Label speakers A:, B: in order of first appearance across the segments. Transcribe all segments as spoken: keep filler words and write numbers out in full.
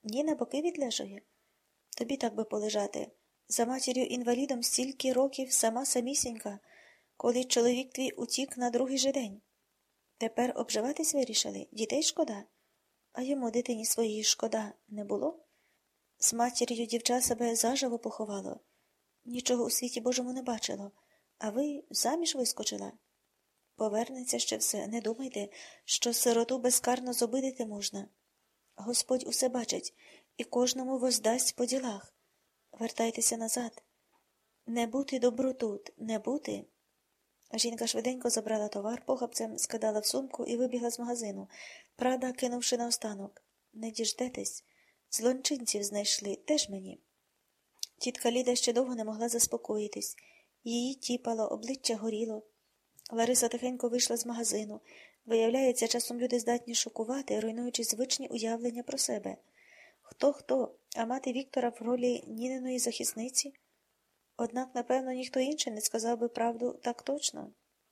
A: Ніна боки відлежує. Тобі так би полежати. За матір'ю-інвалідом стільки років сама самісінька, коли чоловік твій утік на другий же день. Тепер обживатись вирішили? Дітей шкода? А йому, дитині своїй, шкода не було? З матір'ю дівча себе заживо поховало. Нічого у світі Божому не бачило. А ви заміж вискочила? Повернеться ще все. Не думайте, що сироту безкарно зобидити можна. Господь усе бачить і кожному воздасть по ділах. Вертайтеся назад. Не бути добру тут, не бути. Жінка швиденько забрала товар, похапцем скидала в сумку і вибігла з магазину, правда, кинувши наостанок. Не діждетесь. Злончинців знайшли, теж мені. Тітка Ліда ще довго не могла заспокоїтись. Її тіпало, обличчя горіло. Лариса тихенько вийшла з магазину. Виявляється, часом люди здатні шокувати, руйнуючи звичні уявлення про себе. Хто-хто, а мати Віктора в ролі Ніниної захисниці? Однак, напевно, ніхто інший не сказав би правду так точно.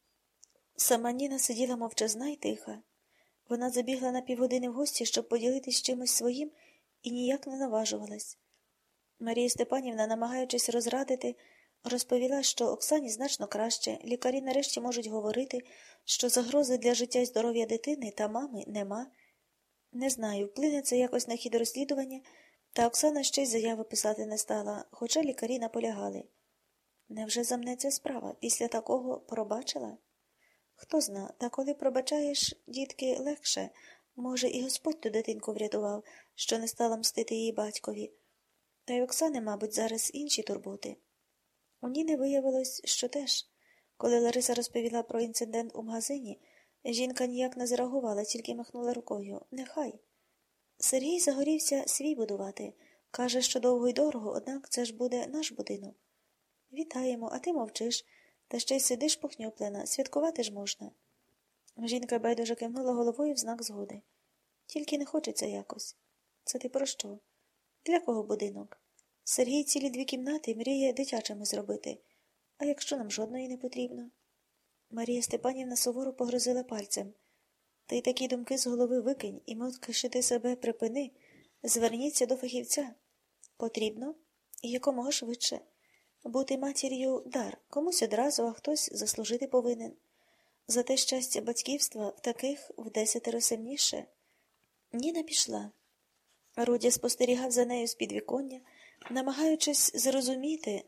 A: Сама Ніна сиділа мовчазна й тиха. Вона забігла на півгодини в гості, щоб поділитись чимось своїм, і ніяк не наважувалась. Марія Степанівна, намагаючись розрадити, розповіла, що Оксані значно краще, лікарі нарешті можуть говорити, що загрози для життя й здоров'я дитини та мами нема. Не знаю, вплине це якось на хід розслідування, та Оксана ще й заяви писати не стала, хоча лікарі наполягали. Невже замнеться справа? Після такого пробачила? Хто зна, та коли пробачаєш, дітки, легше. Може, і Господь ту дитинку врятував, що не стала мстити її батькові. Та й Оксани, мабуть, зараз інші турботи. У Ніни виявилось, що теж. Коли Лариса розповіла про інцидент у магазині, жінка ніяк не зреагувала, тільки махнула рукою. Нехай. Сергій загорівся свій будувати. Каже, що довго й дорого, однак це ж буде наш будинок. Вітаємо, а ти мовчиш, та ще й сидиш похнюплена, святкувати ж можна. Жінка байдуже кивнула головою в знак згоди. Тільки не хочеться якось. Це ти про що? Для кого будинок? Сергій цілі дві кімнати мріє дитячими зробити. А якщо нам жодної не потрібно? Марія Степанівна суворо погрозила пальцем. Ти такі думки з голови викинь і моткишити себе припини. Зверніться до фахівця. Потрібно? І якомога швидше. Бути матір'ю – дар. Комусь одразу, а хтось заслужити повинен. Зате щастя батьківства в таких вдесятеро сильніше. Ніна пішла. Рудя спостерігав за нею з підвіконня, намагаючись зрозуміти,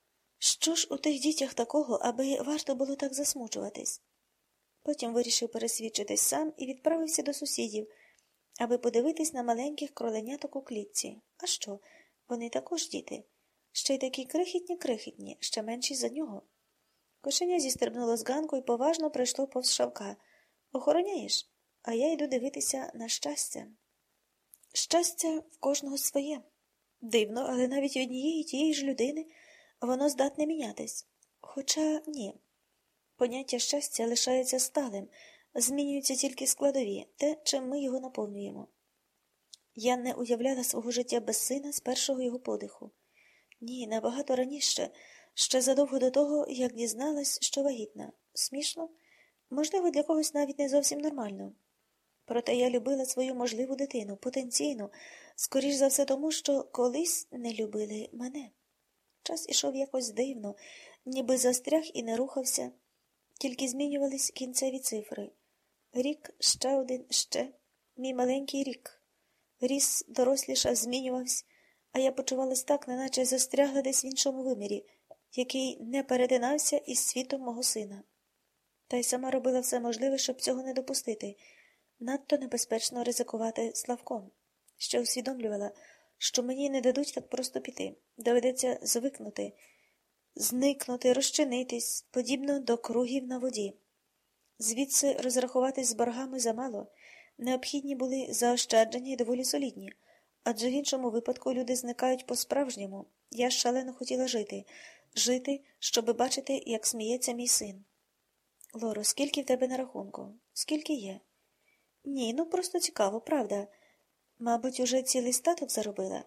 A: що ж у тих дітях такого, аби варто було так засмучуватись. Потім вирішив пересвідчитись сам і відправився до сусідів, аби подивитись на маленьких кроленяток у клітці. А що? Вони також діти. Ще й такі крихітні-крихітні, ще менші за нього. Кошеня зістрибнуло з ганку і поважно прийшло повз Шавка. Охороняєш? А я йду дивитися на щастя. Щастя в кожного своє. Дивно, але навіть однієї тієї ж людини воно здатне мінятись. Хоча ні. Поняття щастя лишається сталим, змінюються тільки складові, те, чим ми його наповнюємо. Я не уявляла свого життя без сина з першого його подиху. Ні, набагато раніше, ще задовго до того, як дізналась, що вагітна. Смішно? Можливо, для когось навіть не зовсім нормально. Проте я любила свою можливу дитину, потенційну, скоріш за все тому, що колись не любили мене. Час ішов якось дивно, ніби застряг і не рухався, тільки змінювались кінцеві цифри. Рік, ще один, ще. Мій маленький рік. Ріс, дорослішав, змінювався, а я почувалась так, неначе застрягла десь в іншому вимірі, який не перетинався із світом мого сина. Та й сама робила все можливе, щоб цього не допустити. Надто небезпечно ризикувати Славком. Ще усвідомлювала, що мені не дадуть так просто піти. Доведеться звикнути, зникнути, розчинитись, подібно до кругів на воді. Звідси розрахуватись з боргами замало. Необхідні були заощадження й доволі солідні. Адже в іншому випадку люди зникають по-справжньому. Я шалено хотіла жити. Жити, щоби бачити, як сміється мій син. Лоро, скільки в тебе на рахунку? Скільки є? Ні, ну просто цікаво, правда. Мабуть, уже цілий статок заробила.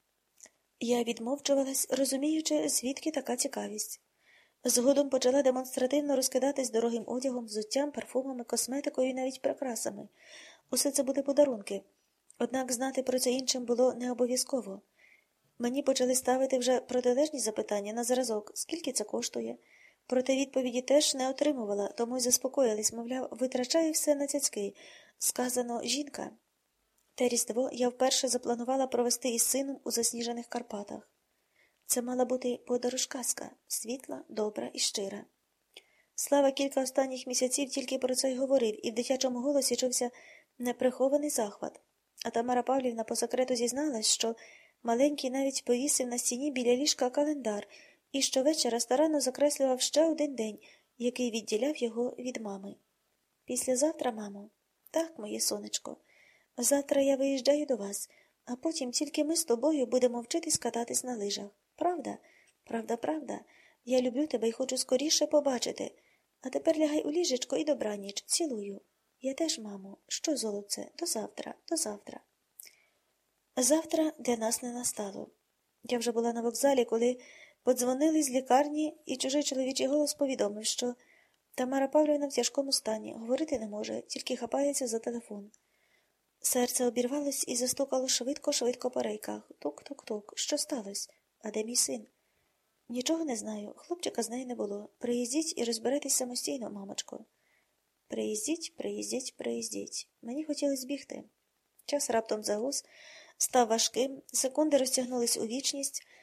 A: Я відмовчувалась, розуміючи, звідки така цікавість. Згодом почала демонстративно розкидатись дорогим одягом, взуттям, парфумами, косметикою і навіть прикрасами. Усе це буде подарунки. Однак знати про це іншим було не обов'язково. Мені почали ставити вже протилежні запитання на зразок, скільки це коштує. Проте відповіді теж не отримувала, тому й заспокоїлись, мовляв, витрачає все на цяцьки. Сказано «жінка». Те Різдво я вперше запланувала провести із сином у засніжених Карпатах. Це мала бути подорож-казка, світла, добра і щира. Слава кілька останніх місяців тільки про це й говорив, і в дитячому голосі чувся неприхований захват. А Тамара Павлівна по секрету зізналась, що маленький навіть повісив на стіні біля ліжка календар і щовечора старанно закреслював ще один день, який відділяв його від мами. «Післязавтра, мамо?» «Так, моє сонечко. Завтра я виїжджаю до вас, а потім тільки ми з тобою будемо вчитись кататись на лижах. Правда? Правда, правда. Я люблю тебе і хочу скоріше побачити. А тепер лягай у ліжечко і добраніч. Цілую. Я теж, мамо. Що, золоце? До завтра, до завтра». Завтра для нас не настало. Я вже була на вокзалі, коли подзвонили з лікарні, і чужий чоловічий голос повідомив, що Тамара Павлівна в тяжкому стані, говорити не може, тільки хапається за телефон. Серце обірвалось і застукало швидко-швидко по рейках. Тук-тук-тук. Що сталося? А де мій син? Нічого не знаю. Хлопчика з нею не було. Приїздіть і розберетесь самостійно, мамочко. Приїздіть, приїздіть, приїздіть. Мені хотілося бігти. Час раптом загус, став важким, секунди розтягнулись у вічність,